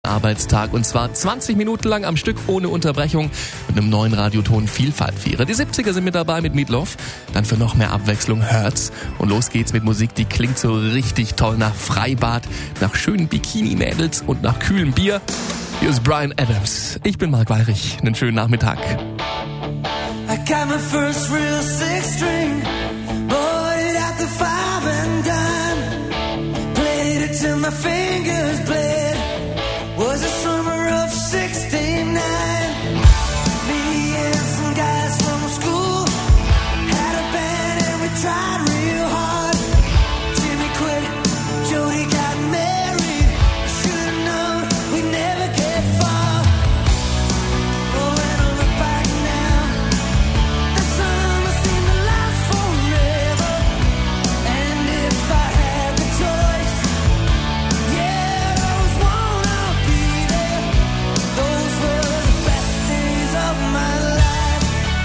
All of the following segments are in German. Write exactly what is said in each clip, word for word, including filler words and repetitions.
Arbeitstag und zwar zwanzig Minuten lang am Stück ohne Unterbrechung mit einem neuen Radioton Vielfalt-Vierer. Die siebziger sind mit dabei mit Meat Loaf, dann für noch mehr Abwechslung Hurts und los geht's mit Musik, die klingt so richtig toll nach Freibad, nach schönen Bikini-Mädels und nach kühlem Bier. Hier ist Bryan Adams. Ich bin Marc Weirich. Einen schönen Nachmittag. I got my first real six string, bought it at the five and dime, played it till my fingers bled, was the summer of sixty-nine, me and some guys from school, had a band and we tried real hard, Jimmy quit, Jody got married, should've known we'd never get far, oh when I look back now, the summer seemed to last forever, and if I had the choice, yeah, I always wanna be there, those were the best days of my life.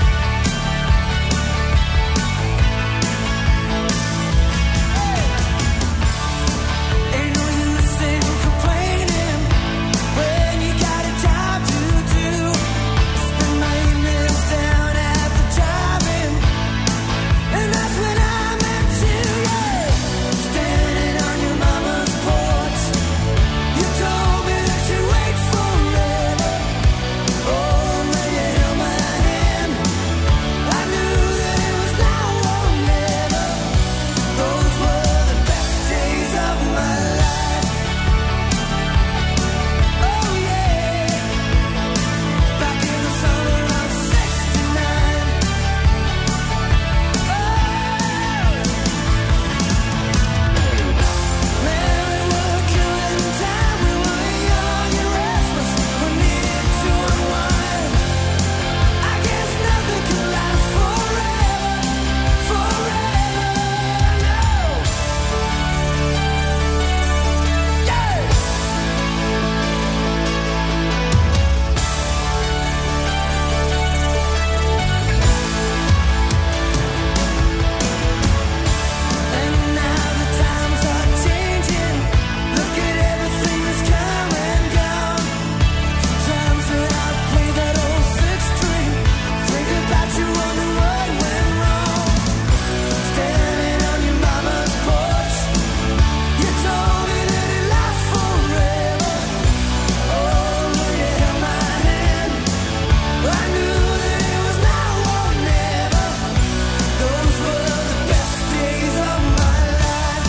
Ain't no use in complaining when you got a job to do. Spend my evenings down at the drive-in, and that's when I met you, yeah. Standing on your mama's porch, you told me that you'd wait forever. Oh, when you held my hand, I knew that it was now or never. Those were the best days of my life. Oh yeah, back in the summer of sixty-nine. Man, we were killing time, we were young and restless, we needed to unwind. I guess nothing could last forever, forever, no. Yeah. And now the times are changing. Look at everything that's come and gone. Sometimes when I play that old six string, think about you, wonder what went wrong. Standing on your mama's porch, you told me that it lasts forever. Oh, when you held my hand, I knew that it was now or never. Those were the best days of my life.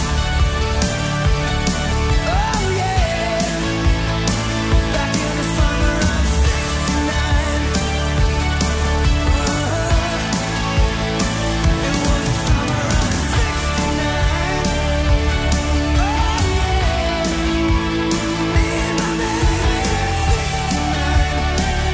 Oh yeah, back in the summer of sixty-nine. It was the summer of sixty-nine. Oh yeah, me and my baby sixty-nine.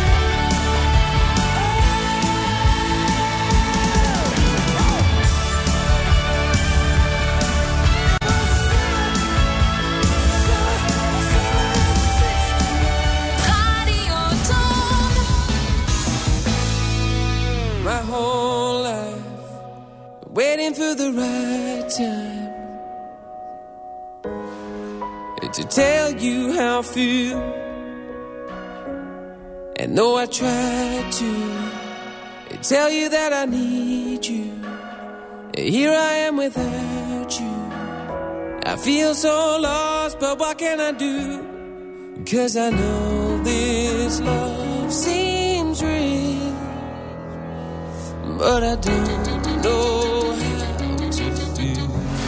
My whole life, waiting for the right time to tell you how I feel. And though I tried to tell you that I need you, here I am without you. I feel so lost, but what can I do? 'Cause I know this love seems real, but I don't know how to feel.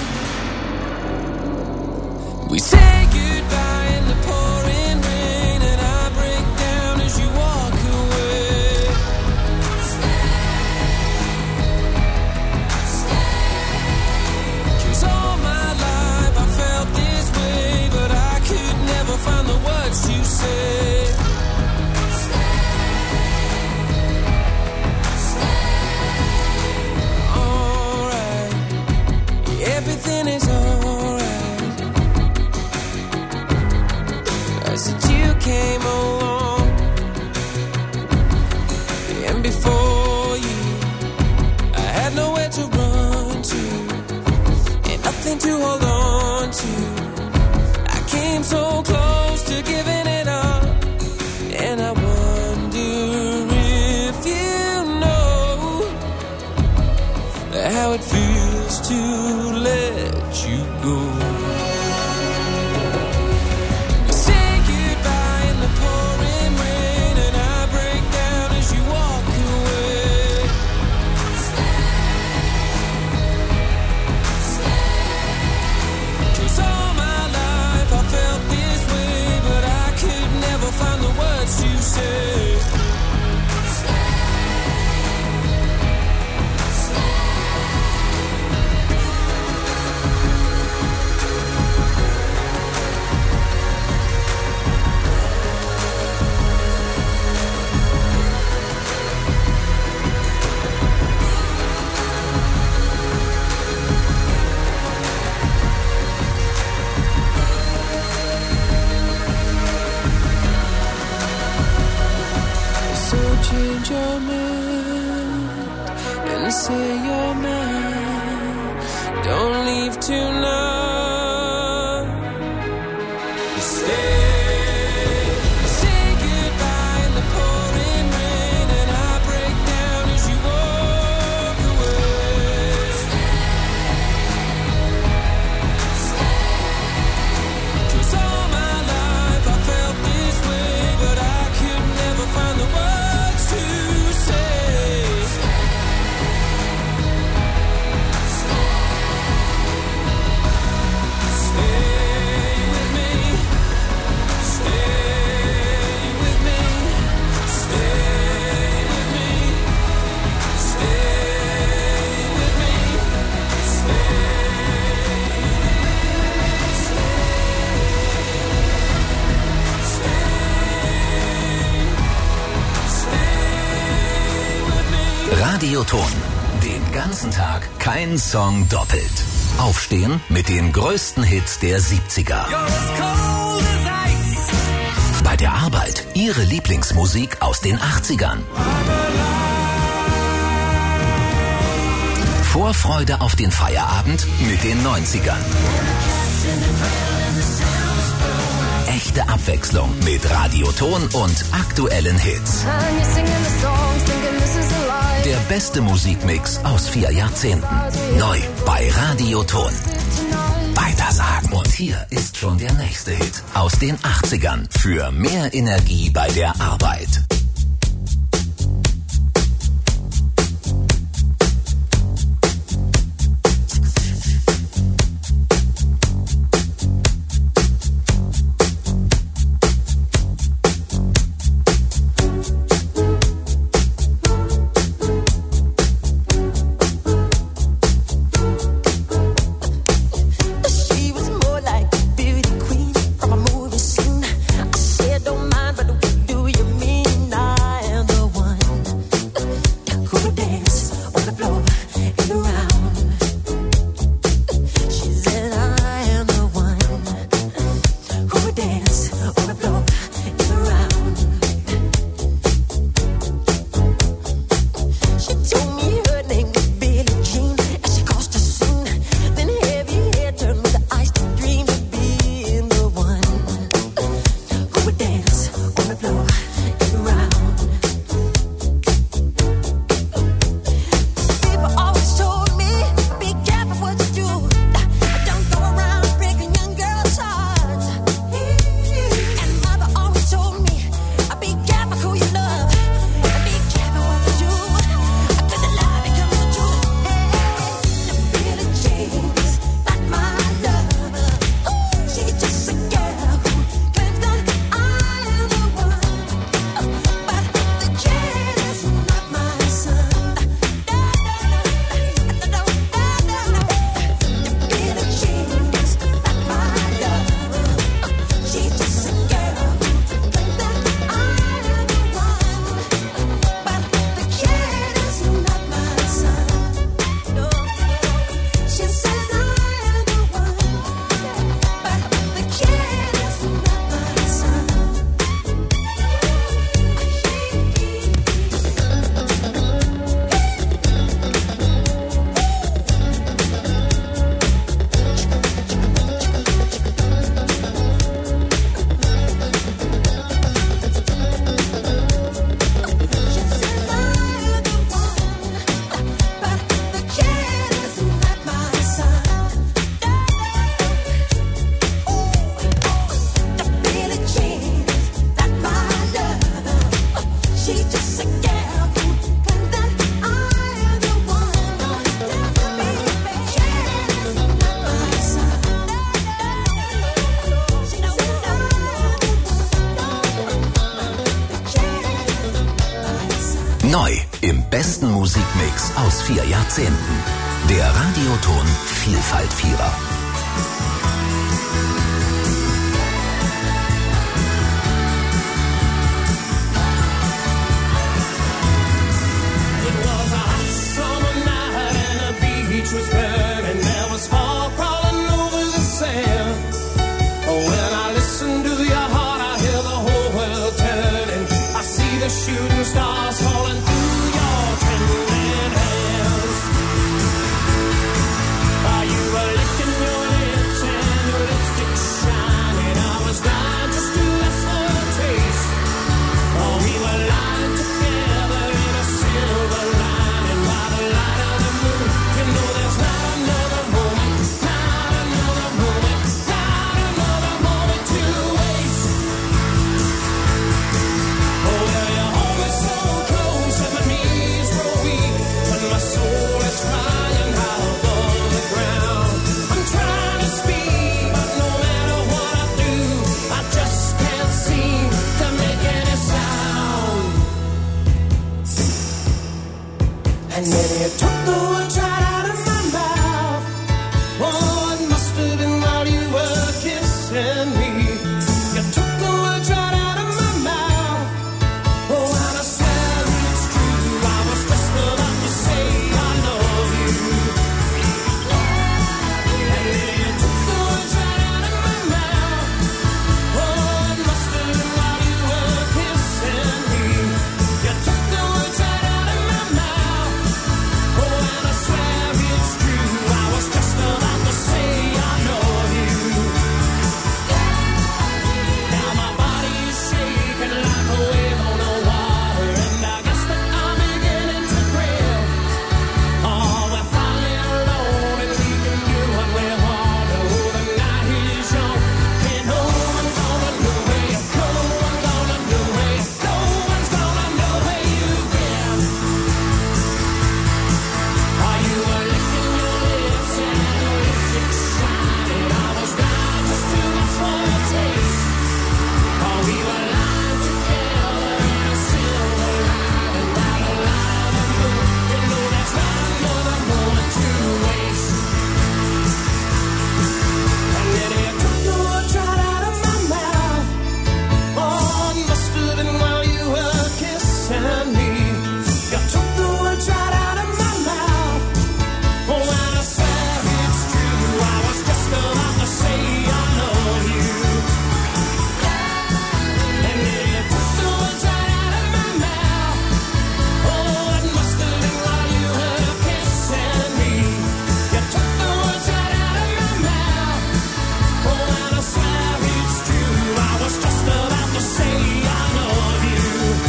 We say goodbye in the pouring rain, and I break down as you walk away. Cause all my life I felt this way, but I could never find the words to say. Alright, everything is alright. Since you came along, and before you, I had nowhere to run to, and nothing to hold on to. I came so close to giving it up. to let you go. You say goodbye in the pouring rain, and I break down as you walk away. Cause all my life I felt this way, but I could never find the words to say. Change your mind and say you're mine. Don't leave tonight. Stay. Say goodbye in the pouring rain, and I break down as you walk away. Cause all my life I felt this way, but I could never find the words. Radioton. Den ganzen Tag kein Song doppelt. Aufstehen mit den größten Hits der siebziger. Bei der Arbeit Ihre Lieblingsmusik aus den achtzigern. Vorfreude auf den Feierabend mit den neunzigern. Echte Abwechslung mit Radioton und aktuellen Hits. Der beste Musikmix aus vier Jahrzehnten. Neu bei Radioton. Weitersagen. Und hier ist schon der nächste Hit aus den achtzigern. Für mehr Energie bei der Arbeit. Don't mind, but do you mean I am the one? Neu im besten Musikmix aus vier Jahrzehnten. Der Radioton Vielfalt-Vierer. Was burning, there was fog crawling over the sand. Oh, when I listen to your heart, I hear the whole world turning. I see the shooting stars falling through your trembling hands. While you were licking your lips and your lipstick shining, I was dying just to ask for a taste. Oh, we were lying together in a silver lining by the light of the moon. You know there's not another moment, not another moment, not another moment to waste. Oh, well, you hold me so close that my knees grow weak, but my soul is flying high above the ground. I'm trying to speak, but no matter what I do, I just can't seem to make any sound. And then you took the words right out of my mouth. Oh, it must have been while you were kissing me. You took the words right out of my mouth. Oh, and I swear it's true. I was just about to say I love you. And then you took the words right out of my mouth. Oh, it must have been while you were kissing me. You took the words right out of my mouth. Oh, and I swear it's true. I was just about to say I love you. Now my body is shaking like a wave on the water, and I guess that I'm beginning to thrill. Oh, we're finally alone, and we can do what we want. Oh, the night is young, and no one's gonna know where you, no one's gonna know where you, no one's gonna know where you've been. While you were licking your lips and your lipstick shining, I was dying just to ask for a taste. Oh, we were lying together in a silver lining by the light of the moon. You know there's not another moment to waste. And then you took the words right out of my mouth. Oh, it must have been while you were kissing me. You took the words right out of my mouth. Oh, and I swear it's true. I was just about to say I love you. And then you took the words right out of my mouth. Oh, it must have been while you were kissing me. You took the words right out of my mouth. Oh, and I swear it's true. I was just about to say I love you.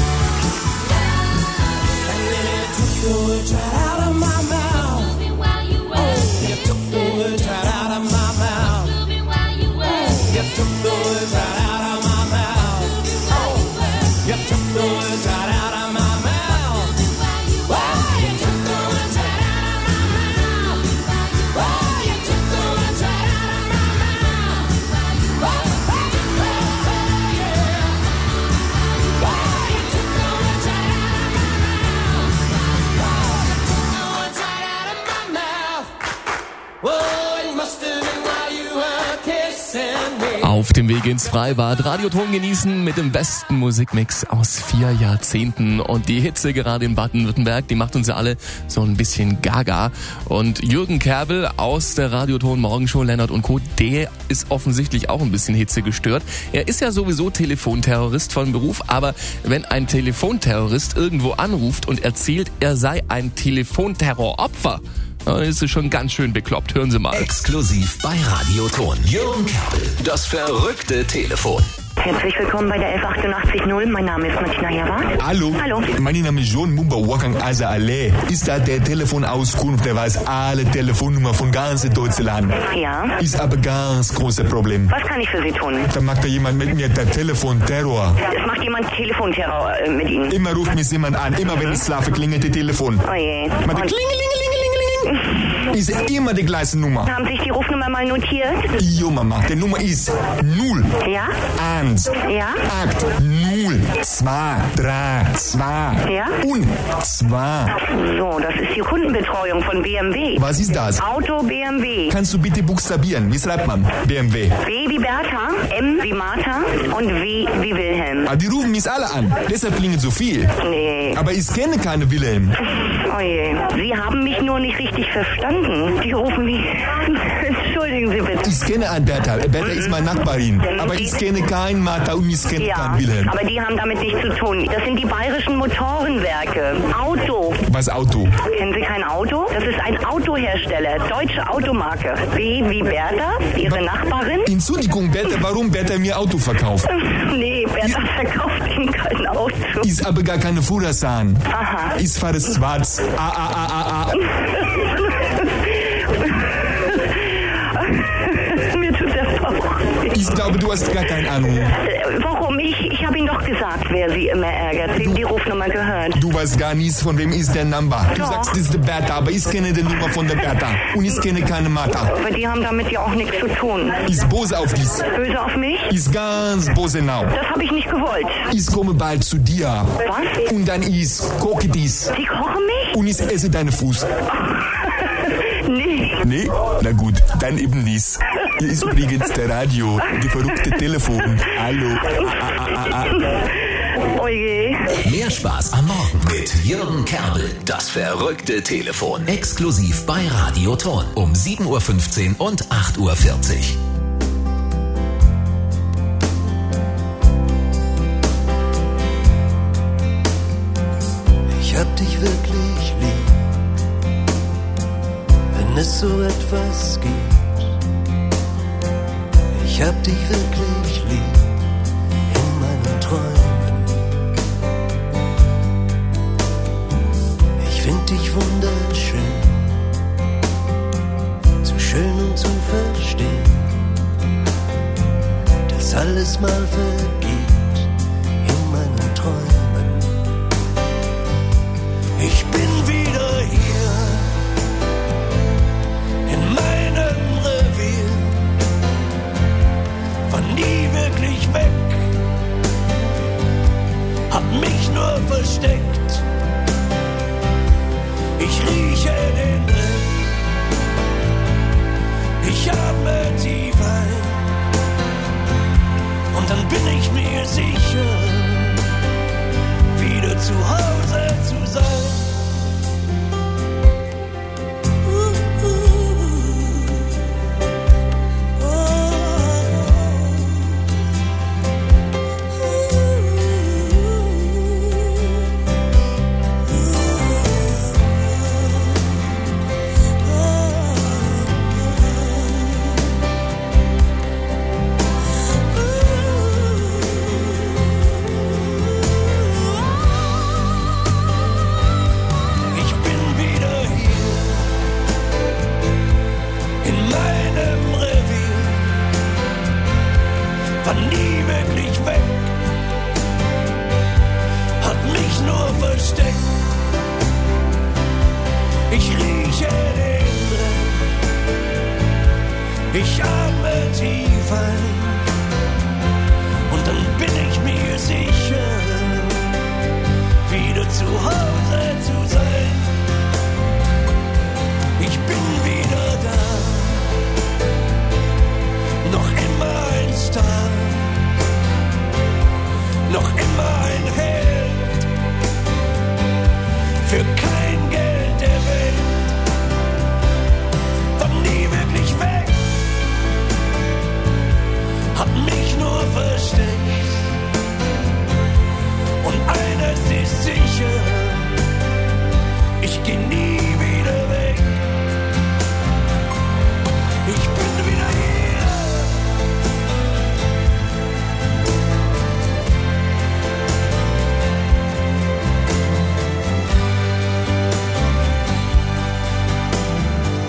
And then you took the words right out of my mouth. You took the words right out of my mouth. You took the words right out of my mouth. You took the words right out of my mouth. Oh, you took the words right out of my mouth. Oh, you took the words right out of my mouth. Oh, yeah. Oh, you took the words right out of my mouth. Oh, you took the words right out of my mouth. Oh, it must have been while you were kissing me. Auf dem Weg ins Freibad Radioton genießen mit dem besten Musikmix aus vier Jahrzehnten. Und die Hitze gerade in Baden-Württemberg, die macht uns ja alle so ein bisschen gaga. Und Jürgen Kerbel aus der Radioton Morgenshow, Lennart und Co., der ist offensichtlich auch ein bisschen hitzegestört. Er ist ja sowieso Telefonterrorist von Beruf, aber wenn ein Telefonterrorist irgendwo anruft und erzählt, er sei ein Telefonterroropfer, dann ist es schon ganz schön bekloppt. Hören Sie mal. Exklusiv bei Radioton. Jürgen Kerbel, das verrückte Telefon. Herzlich willkommen bei der elf achtundachtzig null. Mein Name ist Martina Jawad. Hallo. Hallo. Mein Name ist John Mumba Wakang Asa Ale. Ist da der Telefonauskunft, der weiß alle Telefonnummern von ganz Deutschland. Ja. Ist aber ganz großes Problem. Was kann ich für Sie tun? Da macht da jemand mit mir der Telefonterror. Es macht jemand Telefonterror äh, mit Ihnen. Immer ruft mich jemand an, immer wenn ich schlafe, klingelt das Telefon. Oh je. Mal Und klingelingelingelingeling. Ist immer die gleiche Nummer. haben Sie sich die Rufnummer mal notiert? Jo, Mama, die Nummer ist null Ja? eins Ja? acht null Null, zwei, drei, zwei Ja? und zwei. So, das ist die Kundenbetreuung von B M W. Was ist das? Auto B M W. Kannst du bitte buchstabieren? Wie schreibt man B M W? B wie Bertha, M wie Martha und W wie Wilhelm. Ah, die rufen mich alle an. Deshalb klingen so viel. Nee. Aber ich kenne keine Wilhelm. Oh je. Sie haben mich nur nicht richtig verstanden. Die rufen mich... Entschuldigen Sie bitte. Ich kenne eine Bertha. Bertha ist meine Nachbarin. Aber ich kenne keinen Martha und ich kenne Ja, keinen Wilhelm. aber die haben damit nichts zu tun. Das sind die bayerischen Motorenwerke. Auto. Was Auto? Kennen Sie kein Auto? Das ist ein Autohersteller. Deutsche Automarke. B wie Bertha, Ihre Nachbarin. Entschuldigung, Bertha, warum Bertha mir Auto verkauft? Nee, Bertha verkauft Ihnen kein Auto. Ist aber gar keine Führerschein. Aha. Ich fahre schwarz. Ah, ah, ah, ah, ah. Mir tut der Bauch weh. Ich glaube, du hast gar keine Ahnung. Äh, Warum? Ich, ich habe Ihnen doch gesagt, wer Sie immer ärgert. Sie haben die Rufnummer gehört. Du weißt gar nichts, von wem ist der Number. Du Doch. sagst, das ist der Bertha, aber ich kenne die Nummer von der Bertha. Und ich kenne keine Martha. Aber die haben damit ja auch nichts zu tun. Ist böse auf dich. Böse auf mich? Ist ganz böse now. Das habe ich nicht gewollt. Ich komme bald zu dir. Was? Und dann ich koche dich. Sie kochen mich? Und ich esse deine Fuß. Nee. Nee? Na gut, dann eben nicht. Hier ist übrigens der Radio, die verrückte Telefon. Hallo. Ah, ah, ah, ah, ah. Oh je. Mehr Spaß am Morgen mit Jürgen Kerbel. Das verrückte Telefon. Exklusiv bei Radioton. Um sieben Uhr fünfzehn und acht Uhr vierzig. Ich hab dich wirklich lieb, wenn es so etwas gibt. Ich hab dich wirklich lieb in meinen Träumen. Ich find dich wunderschön, zu schön um zu verstehen, dass alles mal vergeht in meinen Träumen. Ich bin wieder hier in meinem Revier, war nie wirklich weg, hab mich nur versteckt. Ich rieche den Dreck, ich atme tief ein und dann bin ich mir sicher, wieder zu Hause zu sein. Ich rieche den Dreck, ich atme tief ein